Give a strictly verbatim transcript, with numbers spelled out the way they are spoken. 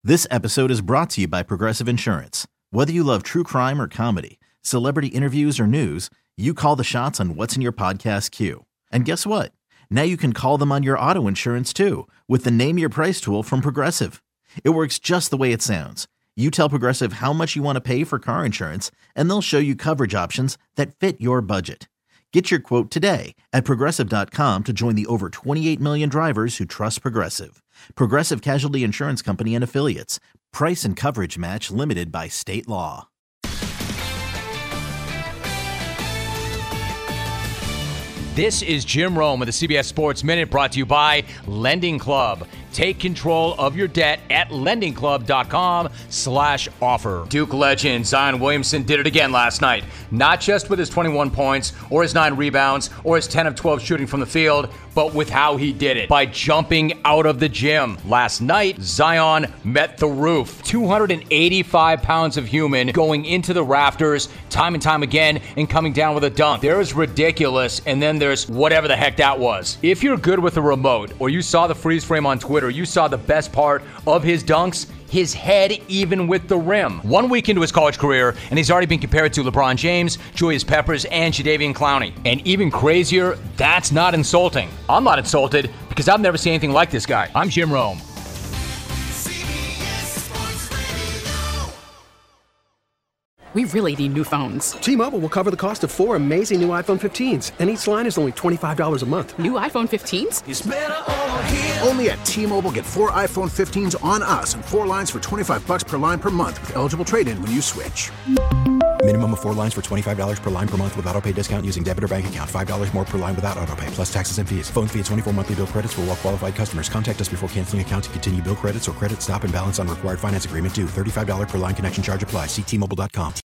This episode is brought to you by Progressive Insurance. Whether you love true crime or comedy, celebrity interviews or news, you call the shots on what's in your podcast queue. And guess what? Now you can call them on your auto insurance too with the Name Your Price tool from Progressive. It works just the way it sounds. You tell Progressive how much you want to pay for car insurance, and they'll show you coverage options that fit your budget. Get your quote today at Progressive dot com to join the over twenty-eight million drivers who trust Progressive. Progressive Casualty Insurance Company and Affiliates. Price and coverage match limited by state law. This is Jim Rome with the C B S Sports Minute, brought to you by Lending Club. Take control of your debt at lending club dot com slash offer. Duke legend Zion Williamson did it again last night. Not just with his twenty-one points or his nine rebounds or his ten of twelve shooting from the field, but with how he did it. By jumping out of the gym. Last night, Zion met the roof. two hundred eighty-five pounds of human going into the rafters time and time again and coming down with a dunk. There's ridiculous, and then there's whatever the heck that was. If you're good with a remote, or you saw the freeze frame on Twitter, you saw the best part of his dunks, his head even with the rim. One week into his college career, and he's already been compared to LeBron James, Julius Peppers, and Jadeveon Clowney. And even crazier, that's not insulting. I'm not insulted because I've never seen anything like this guy. I'm Jim Rome. We really need new phones. T-Mobile will cover the cost of four amazing new iPhone fifteens, and each line is only twenty-five dollars a month. New iPhone fifteens? It's better over here. Only at T-Mobile, get four iPhone fifteens on us and four lines for twenty-five bucks per line per month with eligible trade-in when you switch. Minimum of four lines for twenty-five dollars per line per month with autopay discount using debit or bank account. five dollars more per line without autopay, plus taxes and fees. Phone fee at twenty-four monthly bill credits for well-qualified customers. Contact us before canceling account to continue bill credits or credit stop and balance on required finance agreement due. thirty-five dollars per line connection charge applies. See T Mobile dot com.